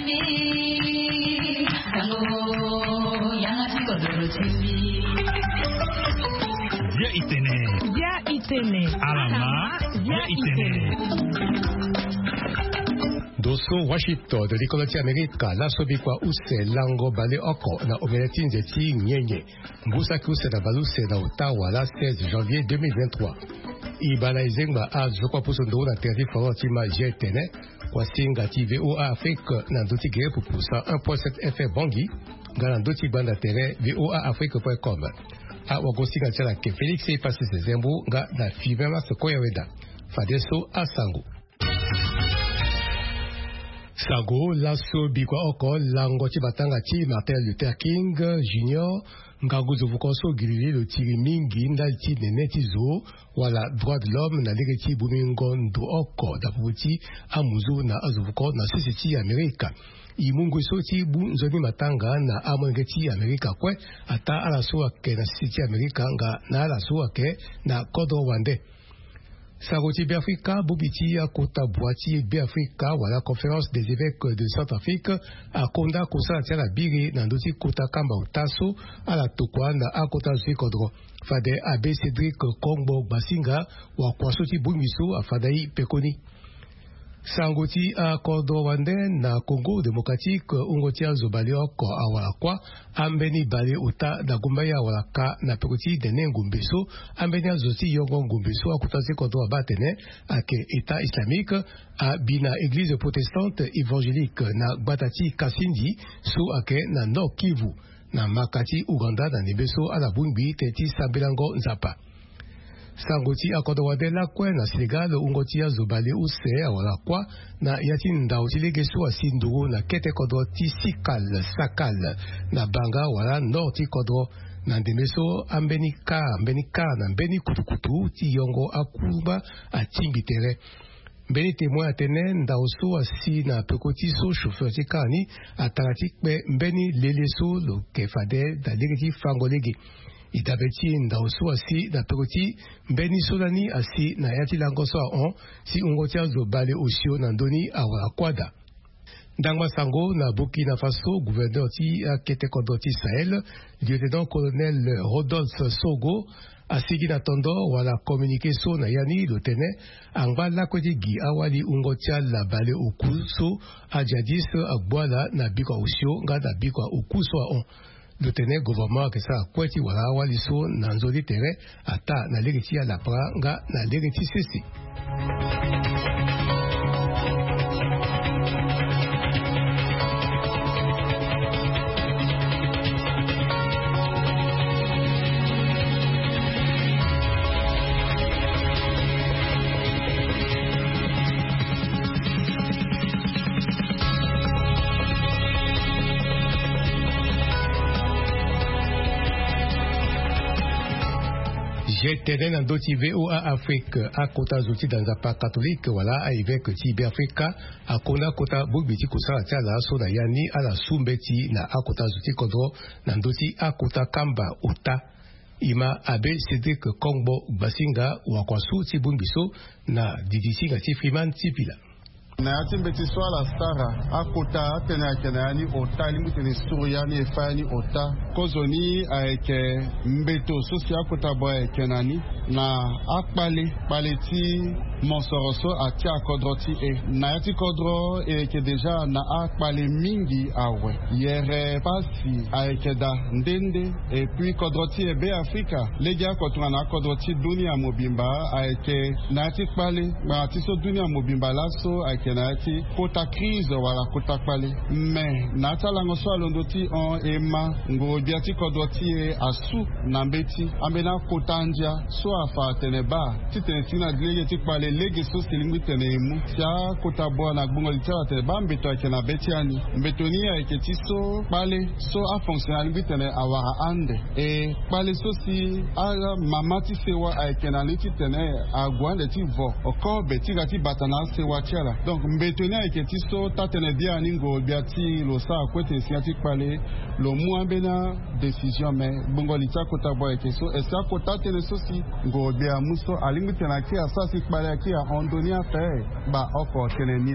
Dosso Washington de l'école d'Amérique, la sobikwa use lango bale oko na omeleti nzeti nyenye. Mbusaki use na baluse na Ottawa la 16 janvier 2023. Ibala izengba a zokwa puso ndo na terri farotima jetene. Kwa singa ti VOA Afrique na ndoti gere pupusa 1.7 FM Bongi. Ngana ndoti banda tere voaafrique.com. A wagosinga tjala ke Felix e pasi se zembu nga na fibema se koyaweda. Fadeso a sangu. Sago laso bikwa oko lango ti batanga ti Martin Luther King Jr. Ngaguzo vukoso gilili lo tiri mingi nda ti nene ti zo wala droit de l'homme na lege ti bumingo ndo oko da puti amuzu na azuvuko na sisi ti Amerika. Imungu so ti bu nzoni matanga na amwenge ti Amerika kwe ata ala so ake na sisi ti Amerika nga na ala so ake na kodo wande. Saroti Biafrika, Bobiti, Akota Boati, Biafrika, voilà, conférence des évêques de Centrafrique, à Konda, Kosa, Tiala Biri, Nandoti, Kota Kamba, Tasso, à la Tokwa, na Akota Zikodro, Fade, Abe Cédric, Kongbo, Basinga, ou à Kwasoti Bumiso, à Fadaï, Pekoni. Sangoti a Kodo Wande na Congo démocratique ungotia zobalioko awalakwa ambeni bale uta na gumbaya awalaka na pekoti dene ngumbeso ambeni azoti yongo ngumbeso akutazi kodo abatene ake État islamique a bina église protestante évangélique na Batati Kasindi so ake na Nord Kivu na Makati Uganda na Nibeso ala bumbi teti Sabelango Nzapa. Sangoti akodo wadela kwe na Senegal ungotia zobale use awala kwa na yatin ndautile so asinduru na kete kodo ti sikal sakal na banga wala norti kodo na ndemeso ambenika na mbeni kutukutu ti yongo akuba atimbitere. Mbeni témoin atene ndauso asi na pekoti so chauffeur ti kani ataratik be mbeni leleso lo kefade da legeti fangolegi. Itabeti ndauso asi na pekoti mbeni solani asi na yati langoso on si ungotia zobale osio na ndoni awala kwada. Ndangma sango na Burkina Faso, gouverneur ti akete kodo ti Sahel, lieutenant-colonel Rodolphe Sogo asigi na tondo wala communiqué so na yani lotene angba lakodi gi awali ungotia la bale okuso ajadis agbwala na bikwa osio nga na bikwa okuso on. Le tenait gouvernement que ça kweti wala wali so na nzoli tere ata na legeti ya la pranga na legeti sisi. J'étais dans d'autres VOA Afrique à Kota Zouti dans un parc catholique, voilà, avec Tibi Africa, à Kona Kota Bubiti Kusala Tiala, Soda Yani, à la Sumbeti, na Akota Zouti Kodro, dans d'autres Akota Kamba, Ota, Ima Abe Cédric Kongbo Basinga, ou à Kwasu Tibumbiso, na Didisi Gati Freeman Tipila. Na yati mbeti swala stara akota tena kenani ota limbutene suriyani efani ota kozoni aeke mbeto sosi akota boy kenani na akpale paleti monsoroso ati akodroti na yati kodro ke deja na akpale mingi awe yere pasi aeke da ndende et puis kodroti ebe Afrika legi akotwa na kodroti dunia mobimba aeke na yati kpale ma ati so dunia mobimba laso aeke na yati kota crise wala kota kpale me na talango so alondoti on ema ngo biati kodroti asu na mbeti ambena kota ndia so afa teneba titetina dilege ti kpale legi so silingi tenemu tia kota boa na gbongo litera teneba mbeto ake na betiani mbetoni ake ti so kpale so a fonctionnal lingi tene awara ande e kpale so si ala mama ti sewa ake na liti tene agwande ti vo okon beti gati batana sewa tiala donc mbetoni ake ti so tatene dia ningo biati lo sa kwete si ati kpale lo mu ambena décision mais gbongo litera kota boa ake so esa kota tene so si ngo bia muso alingi tena ki asasi kpale ki a ondonia fe ba oko tene nila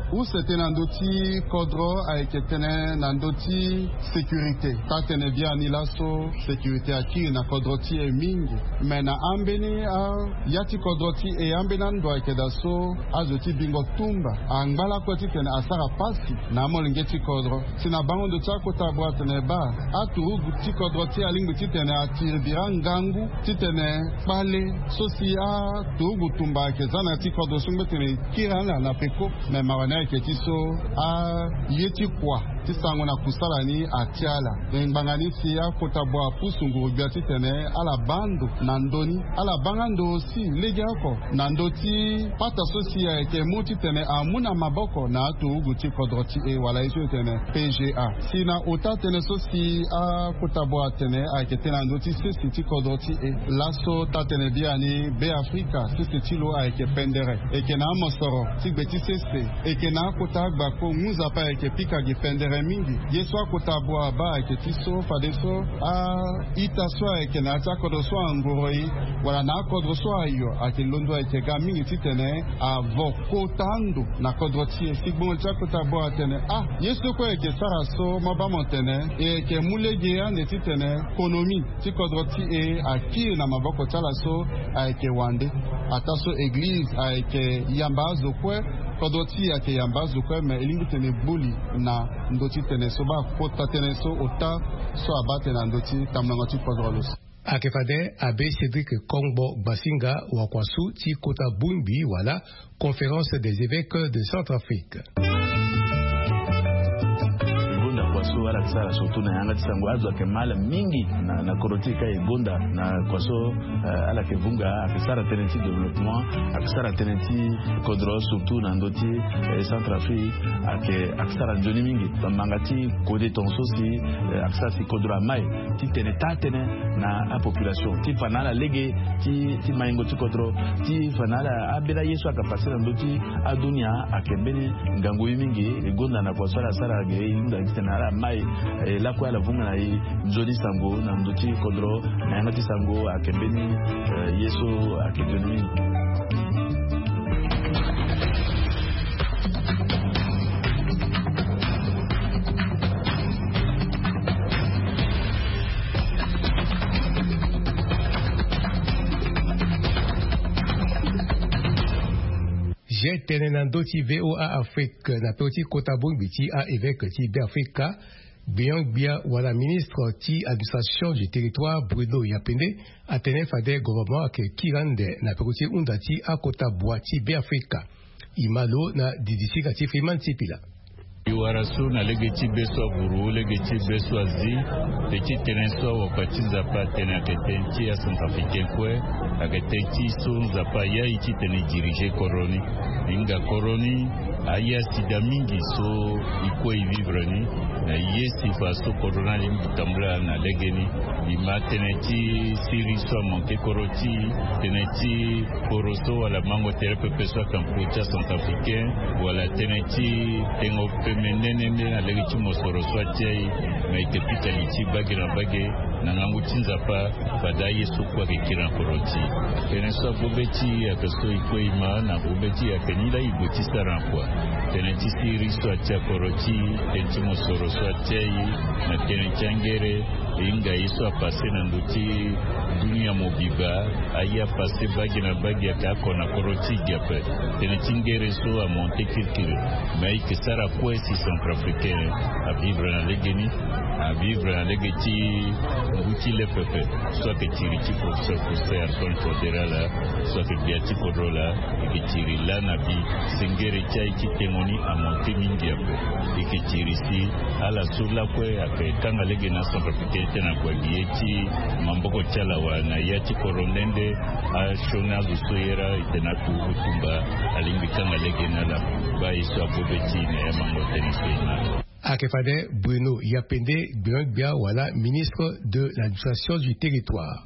ou c'était nandoti kodro avec tene nandoti sécurité ta tene bien ni laso sécurité aki na kodroti e mingi mais na ambeni a yati kodroti e ambena ndo avec daso azoti bingo tumba angala ko ti tene asara pasi na molinge ti kodro sina bango de tsako tabwa tene ba atu ti kodroti alingi ti tene atiri birangangu ti tene pale sosia tugu tumba ke zana ti kodro sungbe tene kirana na peko me mawana ke ti so a yeti kwa ti sango na kusala ni atiala ngangani ti akotabwa pusungu bia ti tene ala bando na ndoni ala bangando si lege ako na ndoti pata sosia ke muti tene amuna maboko na tugu ti kodro ti e wala iso tene PGA sina ota tene sosi akotabwa tene a ke tene ndoti sisi ti kodro ti e laso ta tene bia ni be Afrika sisi ti lo a ke pendere e ke na mosoro ti beti sese e ke na kota gba ko muza pa e ke pika ge pendere mingi yeso akotabwa ba e ke ti so fadeso ita so e ke na ta kodo so angoroi wala na kodro so ayo a ke londo e ke ga mingi ti tene avokotando na kodro ti e sigbon ta kotabwa tene yeso ko e ke sara so mo ba montene e ke mulege ane ti tene konomi ti kodro ti e aki na maboko tala so a ke wande ata so église a ke yamba zo kwe kodoti ake yambazu kwa me elingi tene buli na ndoti tene so ba kota tene so ota so abate na ndoti tamnangoti kodrolos akefade abe Cédric Kongbo Basinga wakwasu ti kota bumbi wala conférence des évêques de Centrafrique. Kwaso wala kisara sotu na yanga tisangu azo ake mala mingi na korotika e gonda na kwaso ala ke vunga akisara tenenti développement akisara tenenti kodro surtout na ndoti Centrafrique akisara njoni mingi mangati kode tonso si akisara si kodro amai ti tene tatene na a population ti fanala lege ti maingo ti kodro ti fanala abela yesu akapasira ndoti adunia akembeni ngango mingi e gonda na kwaso ala sara ge inda tena mai la kwa la vunga na njoni sango na ndoti kodro na ngati sango akembeni yeso akembeni J'ai tenu dans d'autres VOA Afrique, na petit Kotabou biti à évêque ti d'Afrique, bien ou la ministre ti administration du territoire Bruno Yapende, a tenu fade gouvernement que Kirande na petit undati à Kotabou ti d'Afrique. Imalo na didisi kati Freeman Tipila. Iwarasu na legeti beso guru legeti beso azi teki tenenso wakati zapa tena ketenchi ya Centrafricain kwe aketenchi so zapa ya iti tene dirige koroni inga koroni aya sida mingi so iko vivre ni na yesi faso corona limbi tambla na legeni ima teneti siri so monte koroti teneti koroso wala mango terepe peso kampucha Centrafricain wala teneti tengo menene na legiti mosoro swatei mais depuis aliti bagira bage na ngangu tinzapa badaye sukwa kekira koroti teneso bobeti akaso ikoima na bobeti akenila iboti sarankwa teneti siri swatia koroti teneti mosoro swatei na teneti angere inga iso apase na nduti dunia mobiba aya pase bagi na bagi akako na koroti giape teneti ngere so a monte kirkire mais que sara kwesi Centrafricain à vivre dans les Guinées, à vivre dans les Guinées, bouti les peuples, soit que Tiriti professeur Pousser à son fédéral, soit que Biati Kodrola, et que Tiri là nabi, Sengere Chai qui témoigne à monter Mindiapo, et que Tirisi à la soula kwe, à que Kanga les Guinées Centrafricain na kwa Gieti, Mamboko Chalawa, na Yati Korondende, à Shona Gusoyera, et Tenaku Utumba, à l'Imbikanga les Guinées la Ba iso abobeti na Mango Tennis. Akefade Bruno Yapende Bia wala ministre de l'administration du territoire.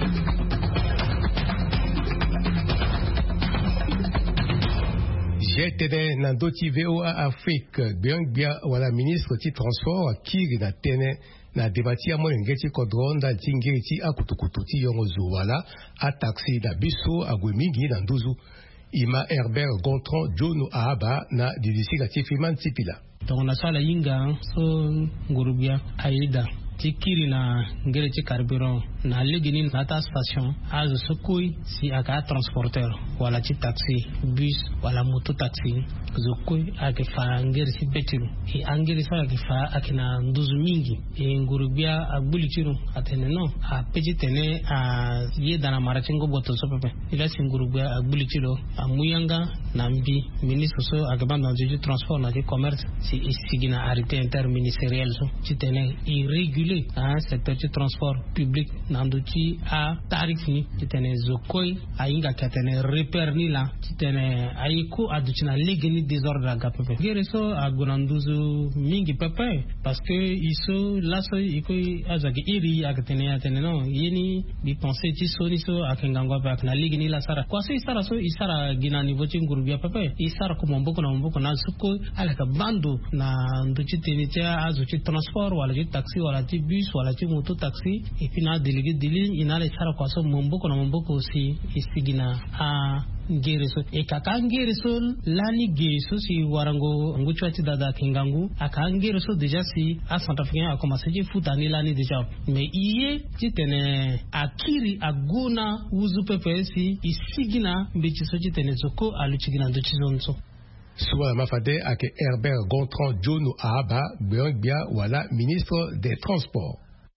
J'ai tene na doti VOA Afrique bia wala ministre ti transport kiri na tene na debati ya molenge ti kodronda tingiri ti akutukutu ti yongo zo wala a taxi da biso agwe mingi na nduzu ima Herbert Gontran Jono Ahaba na didisika ti Fiman Tipila. Donc na sala yinga so ngurubia aida tikiri na ngere ti carburant na legini na ta station azo sokoi si aka transporteur wala ti taxi bus wala moto taxi zokoi ake fa ngere si betiru e angere sa ake fa akina nduzu mingi e ngurubia agbulitiru atene no a petitene a yeda na maratingo boto so pepe ila si ngurubia agbulitiru amuyanga na mbi ministre so agabanda du transport na du commerce si isigina arrêté interministériel so titene irrégulier un secteur du transport public nanduti a tarif ni titene zokoi ainga katene repère ni la titene aiko adutina legeni désordre aga pepe gereso agunanduzu mingi pepe parce que iso laso iko azagi iri akatene atene no yeni bi penser ti soni so akengangwa ba na legeni la sara kwa so isara so isara gina niveau ti ngurubia pepe isara ko mboko na suko alaka bando na nduti tenitia azuti transport wala ti taxi wala ti bus wala ti moto taxi et puis na délégué dili inale sara kwa so mboko aussi isigina a ngereso e kaka ngereso lani gereso si warango nguchwa ti dada kingangu aka ngereso déjà si a Centrafricain a commencé à foutre ni lani déjà mais iye ti tene akiri aguna uzu pepe si isigina mbichiso ti tene zoko aluchigina ndo chizonso Soit mafade ake Herbert Gontran Jono Ahaba bia wala ministre des Transports.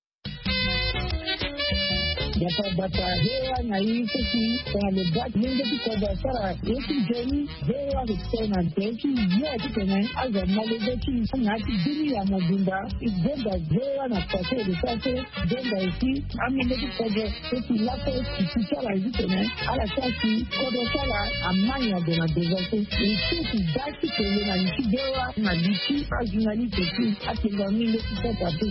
Bata hewa na hicho ki kwa lebati mungu kwa sara yetu jeni hewa kutena teki yote tena aza malebeti na dini ya mabunda igenda hewa na pase de sase genda isi ameletu kwa yetu lapo kisala hizo tena ala sasi kwa sala amanya de na dezaso isi daki tena na nchi hewa na diki ajinali teki atinga mingi kwa tatu.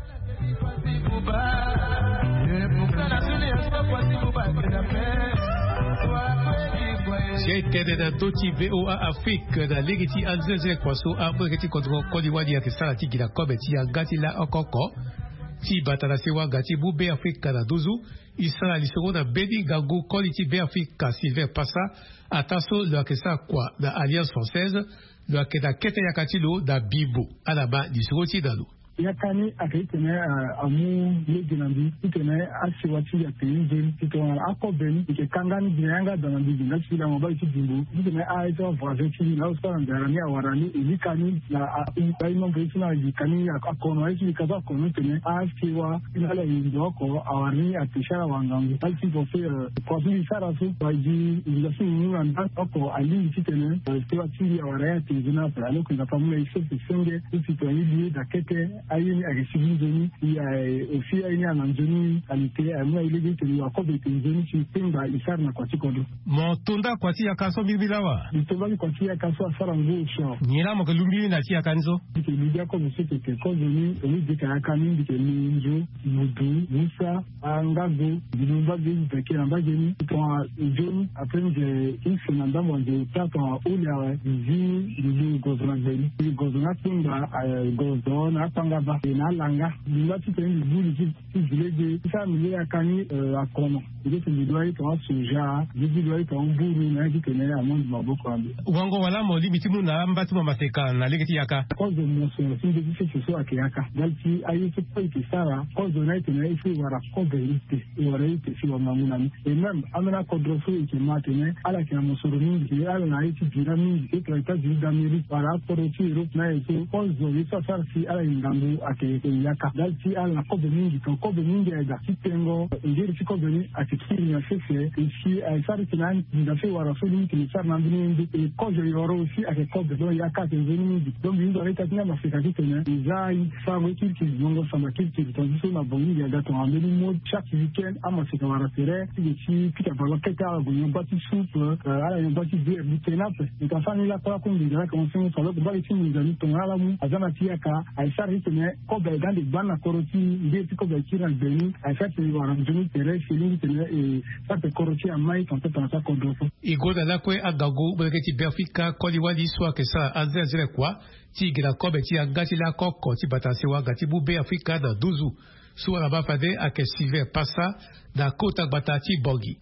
C'était de Doti VOA Afrique, de l'Egiti Alzeze Kwaso, Abregeti Kodro, Kodiwadi Akisarati, Gila Kobeti, Gatila Okoko, Ti Batanasewa, Gati Boube Afrique, Dozu, Isra Lisoro, da Bedi Gago, Koliti Be Afrique, Sylvain Passa, Ataso, le Akesa Kwa, da Alliance Française, le Akeda Kete Yakatilo, da Bibo, Alaba, Disroti Dalo. yakani akaitene amu leginandi itene asiwati ya peinje tito akobeni ke kangani dinanga danandi dinga chila mobile chidimbu itene aito voice chili na usana ndarani awarani ilikani na baino brisina ilikani akono isi kaza kono tene asiwa inala indoko awani atishara wangangu alti bofe kwa vile sara su baji ilasi nyanga oko ali itene tiwa chili awaraya tizina para loko ngapamula isi senge itito ili dakete ayini agisiginzoni ya ofi ayini ananzoni alite amwa ilege teni akobe tenzoni chipinga isarna kwa chikodo Motonda kwa tia kaso bibilawa Motonda kwa tia kaso asara ngusho Nyira mo kelumbi na tia kanzo Dike lidia ko msete ke kozoni Eli dika yakani dike minjo Mudu, Musa, Angago Dilumba gezi peke namba geni Kwa ujoni aprenje Isi nandamo nje Tato ulia Zi gozona geni Gozona kinga Gozona apanga na langa lati teni buli ti village isa mi ya kani akono ile ti lidwai to soja lidwai to mburu na ti teni among maboko ambe wango wala mo limiti mu na mbatu maseka na legeti yaka kozo mo so ti de ti so akiyaka dalti ayi ti ko ti sara kozo na ti na ifi wara kobe ite wara ite si wa mamuna ni e même amena kodro so ti matene ala ki mo so ni ala na iti bira ni ti traita di damiri para poro ti europe na eso kozo isa sarsi ala ingambu ake yaka dalti ala kobe mingi ega kitengo ngiri kobe ni atikiri ya sese ishi aisari kinani ndafe wara soli ni sarna ndini e kozo yoro si ake kobe do yaka tenzeni do bindo reta tina mafika kitene izai sawo kirki zongo samba kirki tonzo na bongi ya gato ambeni mo chaque weekend ama sika wara tere ishi kita baloketa bonyo bati soup ala yo bati bière bitenape ikafani la kwa kundi la konsumo salo bali chini ngani tongala mu azana tiaka aisari tene ko be gandi bana koroti nde ko be kiran beni a fait waram jumi tere feeling tene e ça te koroti amai quand tu penses à kodofo igoda la kwe agago breketi Afrika koli wali swa ke sa azere kwa ti gira ko be ti agati la koko ti batase wa gati bu be Afrika da 12 soit la bafade à que Silver passa da kota batati bogi.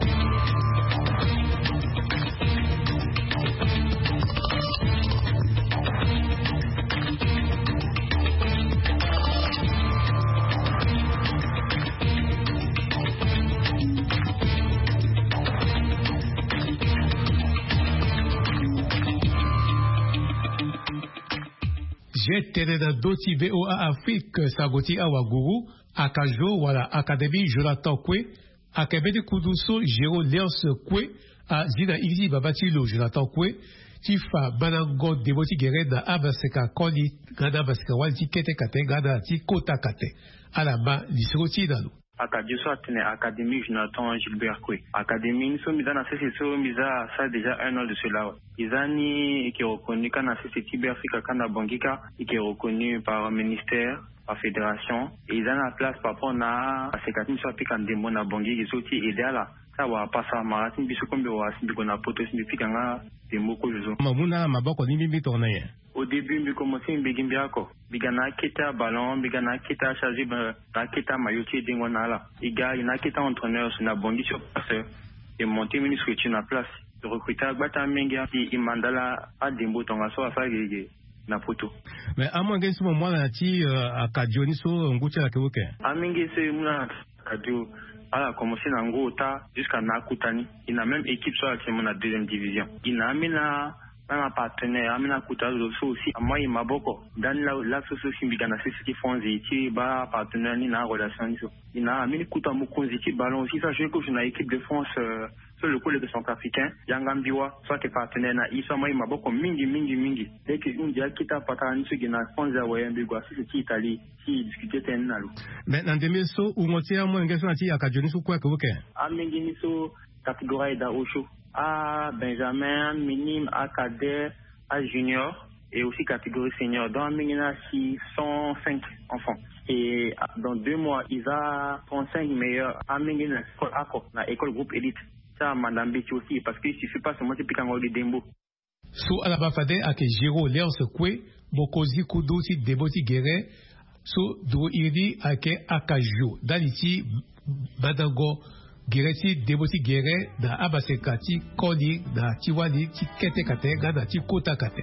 J'étais dans d'autres VOA Afrique, Sagoti Awaguru, Akajo, voilà, Académie Jonathan Kwe, Akabede Kuduso, Jero Léonce Kwe, à Zina Izi Babatilo, Jonathan Kwe, Tifa Banango Devoti Gereda Abaseka Koli, Gada Baseka Walti Kete Kate, Gada Ti Kota Kate, Alaba, Lisroti Dalu. Akadiso atene Académie Jonathan Gilbert Kwe. Académie nous sommes dans la CCCO, misa ça déjà un an de cela. Izani qui est reconnu quand la CCTB Africa Kanda Bangika, qui est reconnu par le ministère, par fédération. Et ils ont la place par rapport à la CCTB soit piquant des mots na Bangi, ils sont idéal. Ça va pas ça marathon biso comme wa simbi kona poto simbi pikanga des mots que je zo. Mamuna maboko ni mimi tourner. Au début, je commençais à me dire que bigana kita ballon, bigana kita chargé, na kita mailloti dingonala. Iga ina kita entraîneur sur na bongi sur place et monter ministre qui na place. Le recruteur bata menga di imandala a dembo tonga so afa na poto. Mais à moins que ce moment là ti akadio ni so ngucha la kewoke. Amingi c'est muna akadio a commencé na ngota jusqu'à Nakutani. Il a même équipe sur la deuxième division. Il a amena un partenaire, amena kuta aussi. Moi il m'a beaucoup. Dans la société bigana c'est fonds et ba partenaire ni na relation ni so. Il a amena kuta mukonzi ti ballon aussi ça je que je na équipe de France sur le côté de centrafricain. Yangambiwa soit que partenaire na iso moi il m'a beaucoup mingi. Dès que on dit kita patani so gina France ya wayambigwa c'est Italie. Mais dans des mesos où on tient moins de gens qui a qu'à sous quoi que vous qu'est. À Menginiso, catégorie d'Aocho, à Benjamin, minime, à cadet, à junior et aussi catégorie senior. Dans Mengina, 105 enfants. Et dans 2 mois, ils ont 35 meilleurs à Mengina, à école groupe élite. Ça, Madame Betty aussi, parce qu'il ne suffit pas seulement de piquer un de Dembo. Sous Alabafade, à que Giro Léonce Kwe, Bokozi Kudosi, Deboti Guerre, so do iri ake akajo daliti badango gereti deboti gere da abasekati koli da tiwali ti kete kate gada ti kota kate.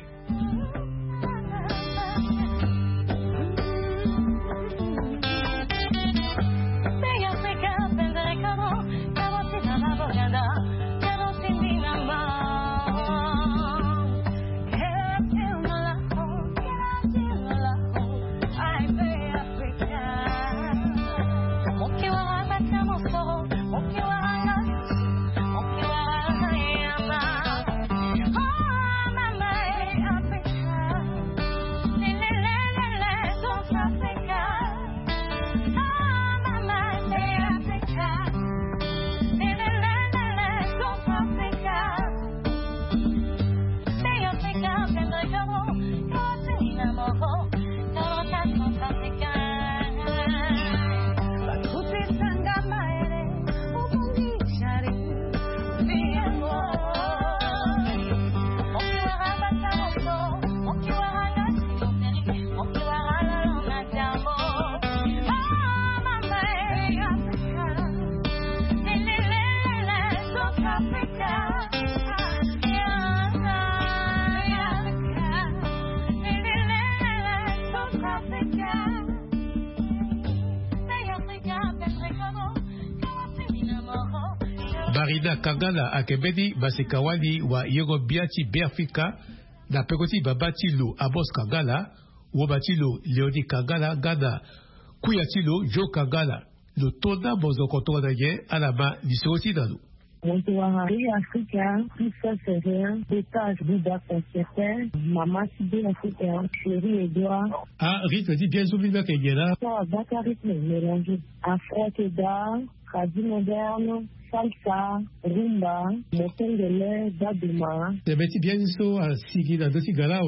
Barida Kagala akebedi basekawali wa Yerobiati Beafrika da pekoti babatilo Abos Kagala wobatilo Leoni Kagala gada kuyatilo Jo Kagala lo toda bozokoto da ye alaba lisoti dalu. Wantuwahari Afrika, Pisa Seria, Beta Juda Concertin, Mama Sibé Afrika, Chéri Edouard. Ah, rythme dit bien souvenir que Yéla. Ça va pas rythme mélangé. Afro-Teda, Radio Moderne, Salsa, Rumba, Motengele, Daduma. C'est bien so à Sigi dans deux Tigala, ouais.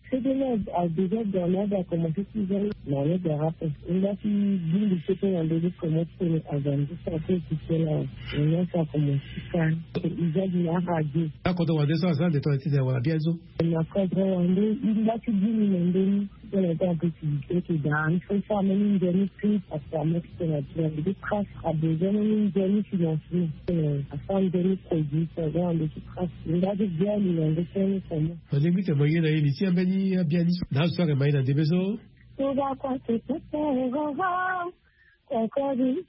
CDN a déjà donné à commencer l'année de rapport. Il a fait du secteur en début comme pour agrandir sa position là. Il a fait comme ça. Il a dit à radio. Quand on voit des choses là, de toi tu dis voilà bien zo. Il a fait il a fait du monde dans les activités qui dans il faut faire une journée plus à permettre que la des traces à besoin d'une journée financière. À faire une journée produit ça dans les traces. Il a dit bien il a fait comme. On dit que moyen là il ici en bien dit. Dans ça que moyen des besoins. Tu vas quoi te faire Kokori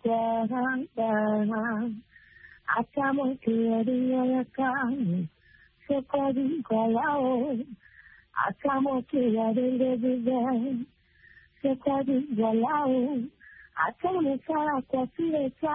Kwaranga Atamo Kiriya Yakani Kokori Kwalao Atamo Kiriya Devizen Kokori Kwalao Atamo Sara Kwasireta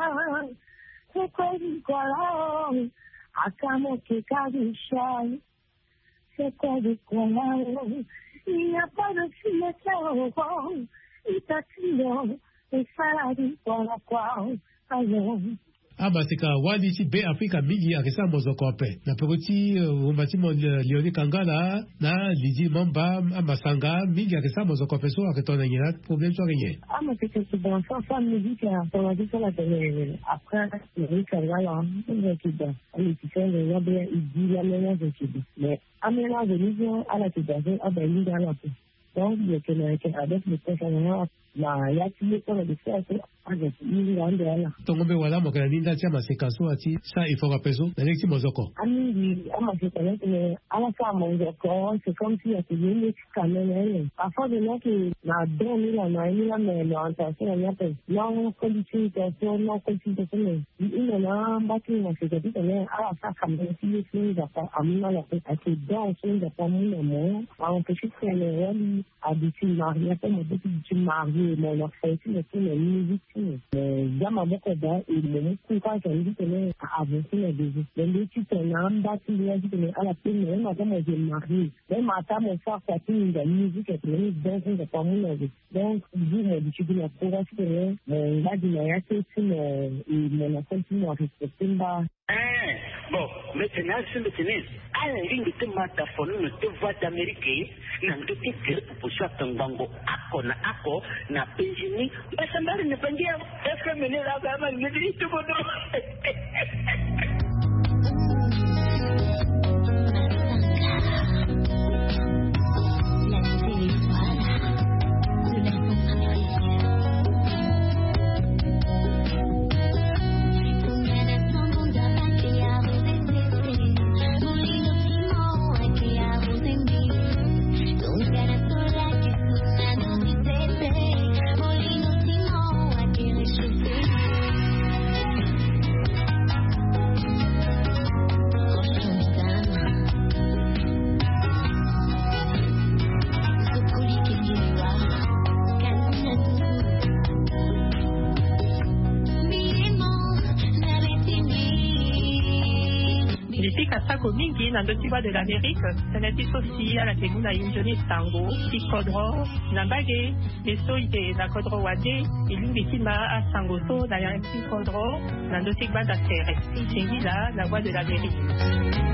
Kokori Kwalao Atamo Kikari Shai Kokori Kwalao Il n'y a pas de silence, il t'attire, et ça a dit pour la croix, alors. Amasika wali ci be Afrika mingi akisa mozokope na pekoti umbati mo Leoni Kangala na Lidi Mamba amasanga mingi akisa mozokope so aketona nyina problème so rien Amasika ci dans sa musique on a dit ça la télé après Leoni Kangala on qui dans il fait le rabais il dit la ménage qui mais amena de niveau à la télé à Berlin dans la donc il y a que avec le personnel la yati pour le faire avec il y a ndela tongo be wala mokala ninda tia maseka so ati ça il faut rapeso na lexi mozoko ami amaseka ne ala sa mozoko c'est comme si c'était une caméra parfois de là que la donne la mais l'orientation la peut non qualification non qualification il na mbaki na c'est dit mais ala sa caméra si c'est ça amina la peut être dans son de pas mon amour on peut chercher les rôles habituels mariés comme des mariés mais la fête c'est la musique Jama beaucoup da il me kuka kan dit que avancer les deux les tu te n'as tu lui as dit que à la fin mais madame est mariée mais madame mon frère ça une de musique et puis dans un pas mon donc vous me dites que la courage que mais là il y a c'est il me la continue à respecter ba bon maintenant c'est maintenant à la ligne de mataphone ne te voix d'Amérique n'a de que pour ça tango ako na pejini basa mbali ne pangia est-ce mener la gamme ne dit tout bon mingi na ndo tiwa de l'Amérique sanati sosi ala te muna injoni tango tikodro na mbage leso ite na kodro wade ilungi tima a sango so na ya tikodro na ndo tikba da serre tingi la voix de l'Amérique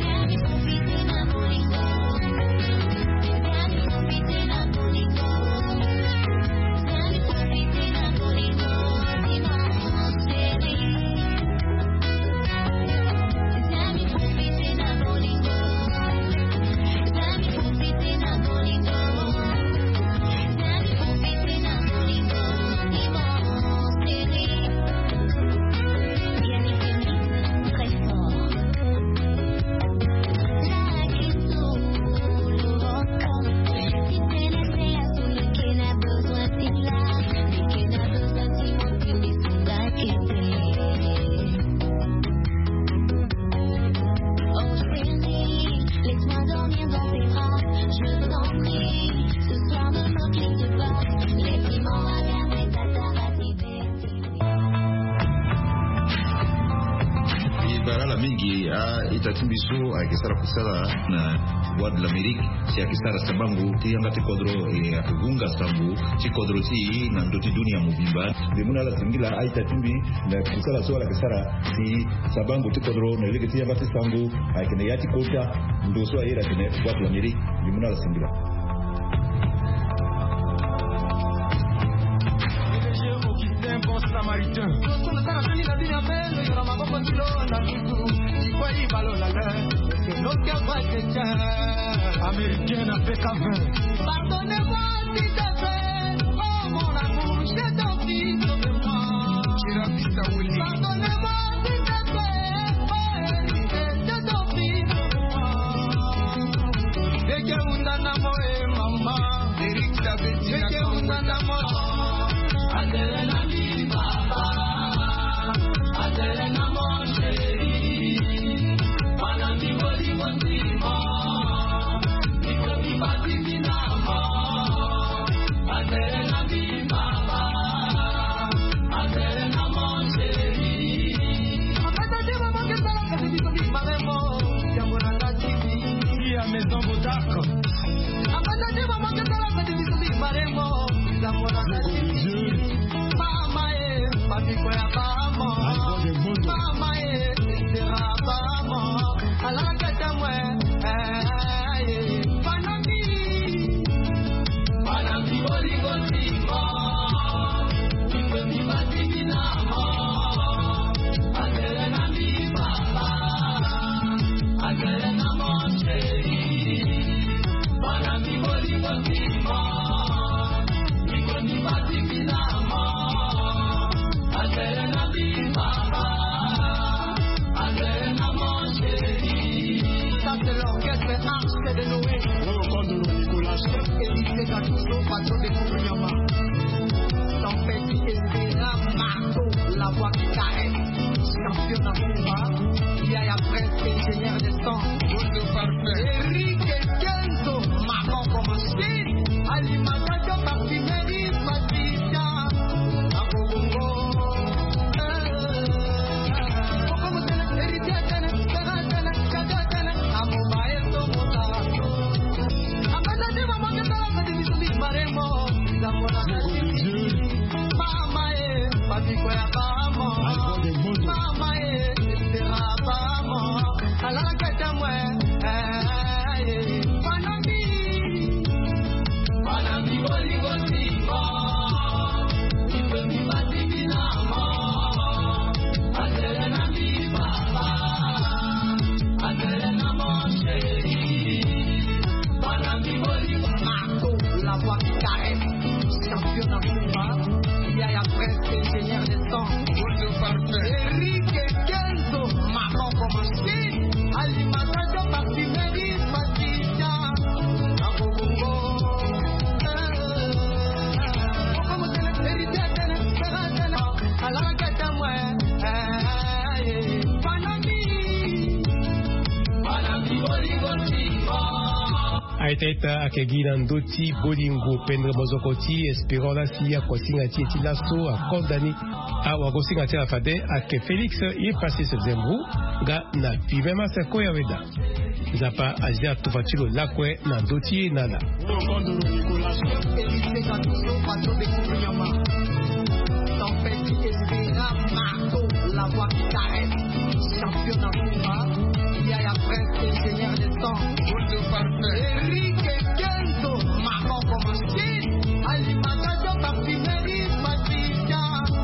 itatimbiso akisara kusala na voix de l'Amérique si akisara sabangu tianga tikodro akuvunga sambu tikodro ti na ndoti dunia mubimba bimuna la singila aitatimbi na kusala so akisara ti sabangu tikodro na ile tianga tisangu akine yati kota ndoso ayera tene voix de l'Amérique bimuna la singila Américaine avec PK20. Pardonnez-moi si j'ai fait, oh mon amour, j'ai dormi de moi. Pardonnez-moi si j'ai fait, oh héritier, j'ai dormi de moi. Et que vous n'en avez maman, et que vous n'en avez Adelena mi papa, Adelena mon chéri, Panami boli montimo, Nikomi bati minamo, Adelena mi papa, Adelena mon chéri. Amata de maman que ça la fait du comi maremo, Yamona tati, a maison botaco. Amata de maman que ça la fait du comi maremo, Yamona tati. Mama ya bamo, mama sera bamo, ala kata mwe, panami boli gotimo, ipe mi bati minamo, Adelena mi papa, Adelena mon chéri, panami boli gotimo, ipe mi bati minamo. Adelena mi papa, Adelena mon chéri. Ça c'est l'orchestre Arche de Noé. Élysée Gattuso, patron de Kourounyama. Sans petit Espera, Marco, la voix qui caresse. Champion d'Afrique, Yaya Prince, ingénieur de son. Eric Kenzo, marron comme un style. Alimentation parfumerie, Patricia. Aiteta akegina ndoti bolingo pendre mozokoti espérant si ya kosinga ti lasso a condamné a wagosinga ti afade ake Félix y passé ce zembu ga na vivema seko ya weda zapa azia tufachilo lakwe na ndoti nana la voix qui caresse, champion d'Afrique, Yaya Prince, ingénieur de son. Eric Kenzo, marron comme un style, alimentation parfumerie, Patricia.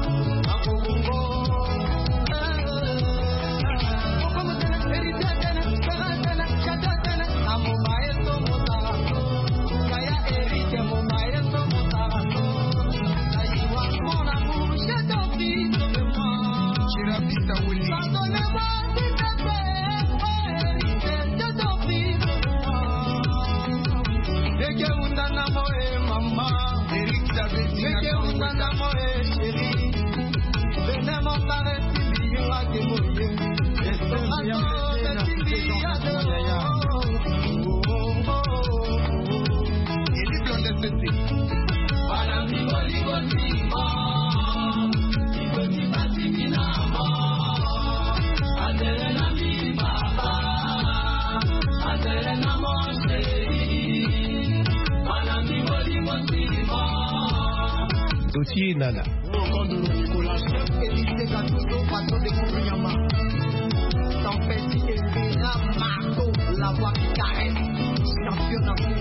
Nana. Élysée Gattuso, patron de Kourounyama. Sans petit Espera, Marco, la voix qui caresse. Champion d'Afrique.